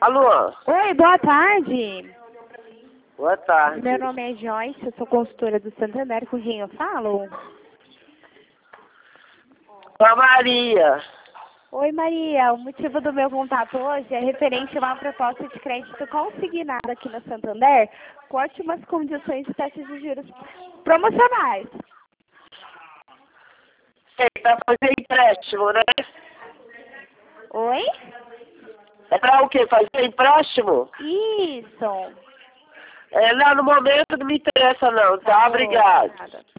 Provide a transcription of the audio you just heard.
Alô? Oi, boa tarde. Boa tarde. Meu nome é Joyce, eu sou consultora do Santander, com quem eu falo? Com a Maria. Oi, Maria. O motivo do meu contato hoje é referente a uma proposta de crédito consignada aqui no Santander, com ótimas condições de taxas de juros promocionais. Sei, pra fazer empréstimo, né? Oi? É pra o quê? Fazer empréstimo? Isso. Não, no momento não me interessa não, tá? Tá bom, Obrigado. obrigada.